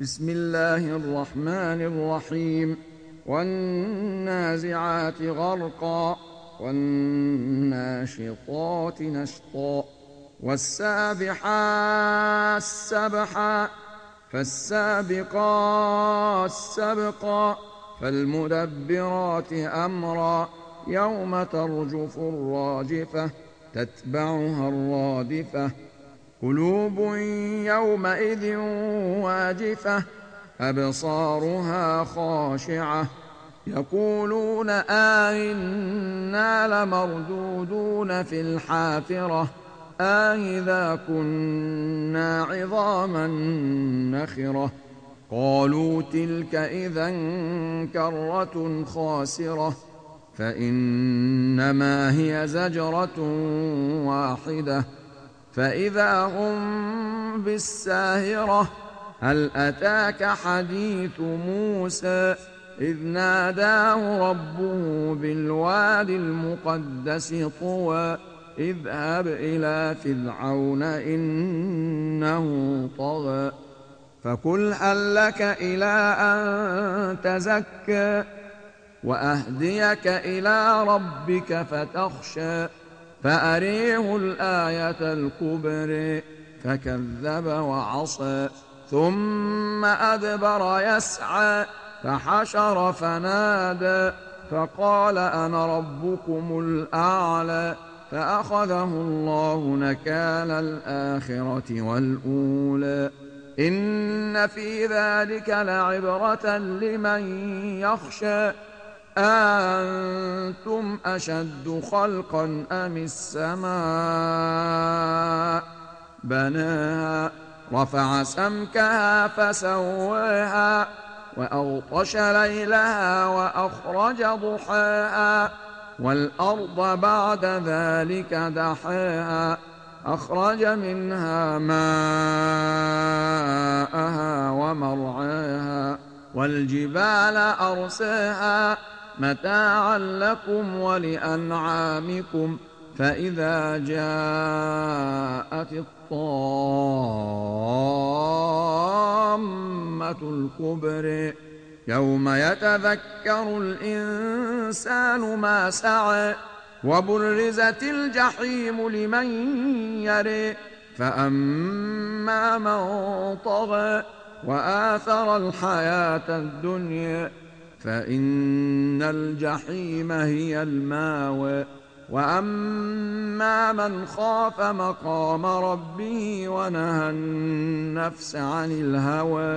بسم الله الرحمن الرحيم. والنازعات غرقا والناشطات نشطا والسابحات سبحا فالسابقات سبقا فالمدبرات أمرا يوم ترجف الراجفة تتبعها الرادفة قلوب يومئذ واجفة أبصارها خاشعة يقولون أئنا لمردودون في الحافرة أئذا كنا عظاما نخرة قالوا تلك إذا كرة خاسرة فإنما هي زجرة واحدة فإذا هم بالساهرة هل أتاك حديث موسى إذ ناداه ربه بالواد المقدس طوى اذهب إلى فرعون إنه طغى فقل هل لك إلى أن تزكى وأهديك إلى ربك فتخشى فأريه الآية الكبرى فكذب وعصى ثم أدبر يسعى فحشر فنادى فقال أنا ربكم الأعلى فأخذه الله نكال الآخرة والأولى إن في ذلك لعبرة لمن يخشى أأنتم أشد خلقا أم السماء بناها رفع سمكها فسواها وأغطش ليلها وأخرج ضحاها والأرض بعد ذلك دحاها أخرج منها ماءها ومرعاها والجبال أرساها متاعا لكم ولأنعامكم فإذا جاءت الطامة الكبرى يوم يتذكر الإنسان ما سعى وبرزت الجحيم لمن يرى فأما من طغى وآثر الحياة الدنيا فإن الجحيم هي الماوى وأما من خاف مقام ربه ونهى النفس عن الهوى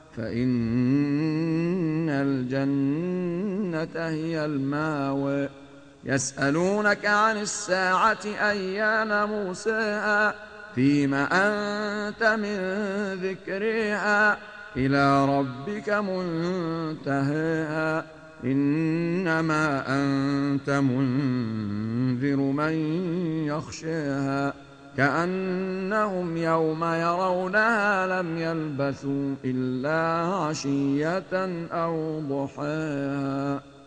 فإن الجنة هي الماوى يسألونك عن الساعة أيان مرساها فيم أنت من ذكرها إلى ربك منتهاها إنما أنت منذر من يخشاها كأنهم يوم يرونها لم يلبثوا إلا عشية أو ضحاها.